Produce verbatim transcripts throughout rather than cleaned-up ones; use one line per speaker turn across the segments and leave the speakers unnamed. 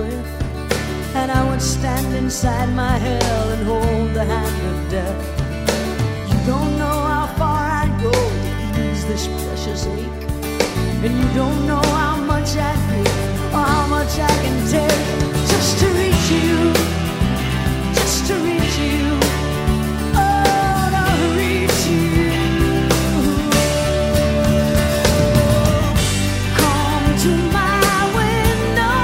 with, and I would stand inside my hell and hold the hand of death. You don't know how far I'd go to ease this precious ache, and you don't know how much I'd give or how much I can take just to reach you, just to reach you, oh, to reach you. Come to my window,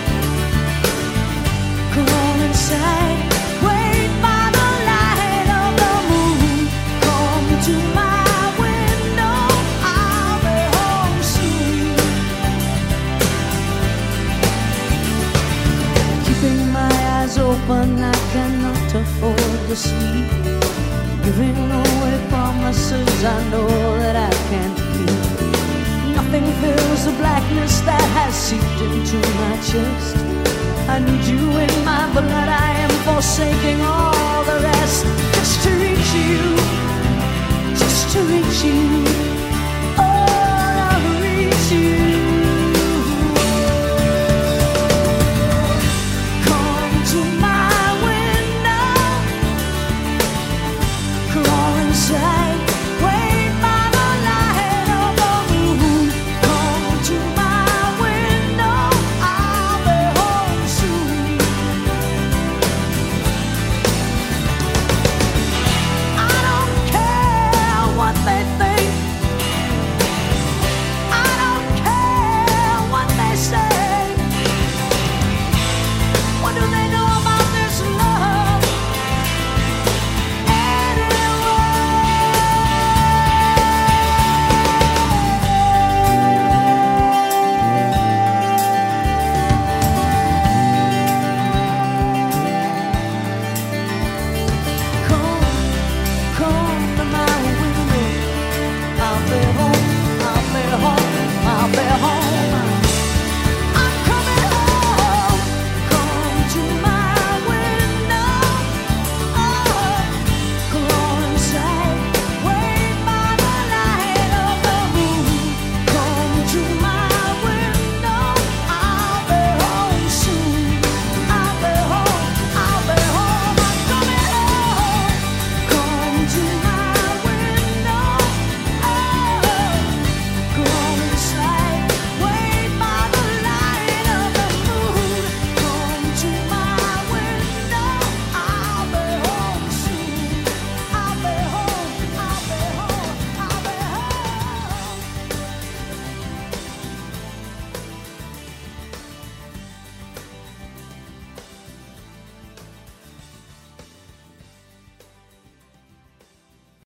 come on inside, wait by the light of the moon. Come to my window, I'll be home soon. Keeping my eyes open, I cannot afford to sleep. Giving away promises I know that I can't keep. Nothing fills the blackness that has seeped into my chest. I need you in my blood, I am forsaking all the rest. Just to reach you, just to reach you.